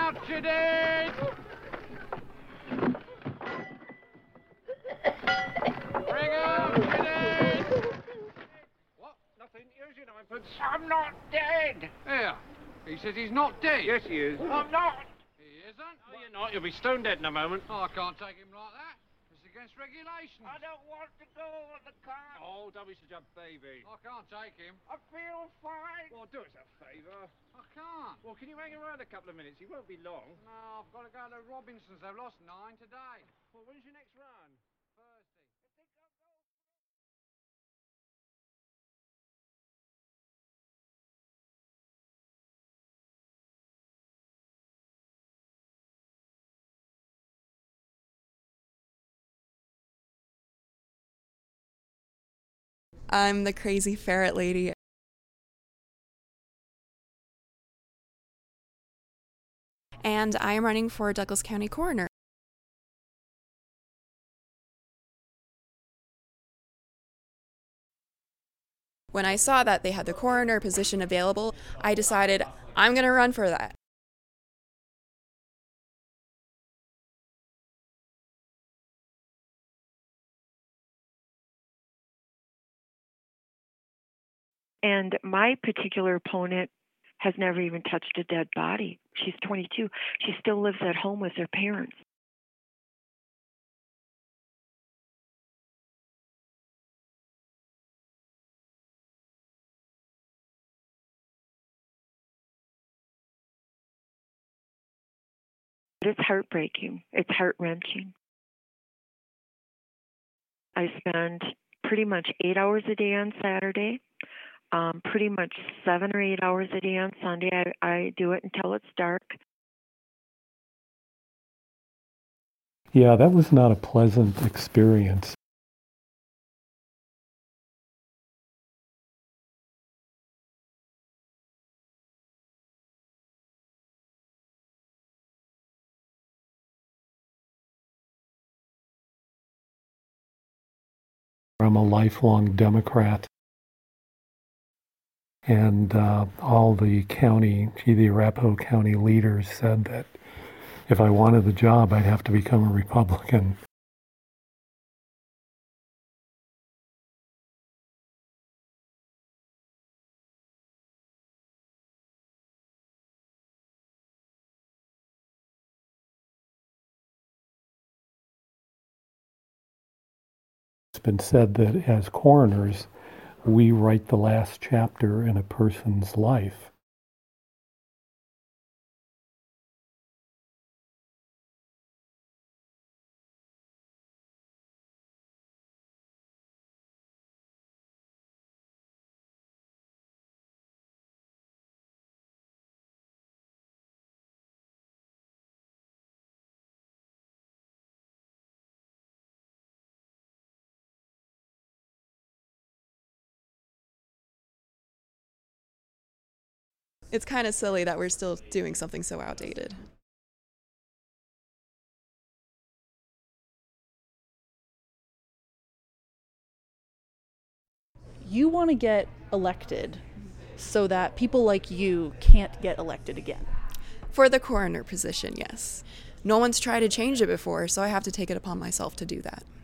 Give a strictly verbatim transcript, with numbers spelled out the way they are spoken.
out, kiddies! Bring out, kiddies! What? Nothing? Here's your ninepence. I'm not dead. Here. He says he's not dead. Yes, he is. I'm not. He isn't? No, you're not. You'll be stone dead in a moment. Oh, I can't take him like that. It's against regulations. I don't want to go on the car. Oh, don't be such a baby. I can't take him. I feel fine. Well, do us a favour. I can't. Well, can you hang around a couple of minutes? He won't be long. No, I've got to go to Robinson's. They've lost nine today. Well, when's your next run? Thursday. I'm the crazy ferret lady. And I am running for Douglas County Coroner. When I saw that they had the coroner position available, I decided I'm going to run for that. And my particular opponent has never even touched a dead body. She's twenty-two. She still lives at home with her parents. It's heartbreaking. It's heart-wrenching. I spend pretty much eight hours a day on Saturday. Um, pretty much seven or eight hours a day on Sunday. I, I do it until it's dark. Yeah, that was not a pleasant experience. I'm a lifelong Democrat. And uh, all the county, the Arapahoe County leaders said that if I wanted the job, I'd have to become a Republican. It's been said that as coroners, we write the last chapter in a person's life. It's kind of silly that we're still doing something so outdated. You want to get elected so that people like you can't get elected again. For the coroner position, yes. No one's tried to change it before, so I have to take it upon myself to do that.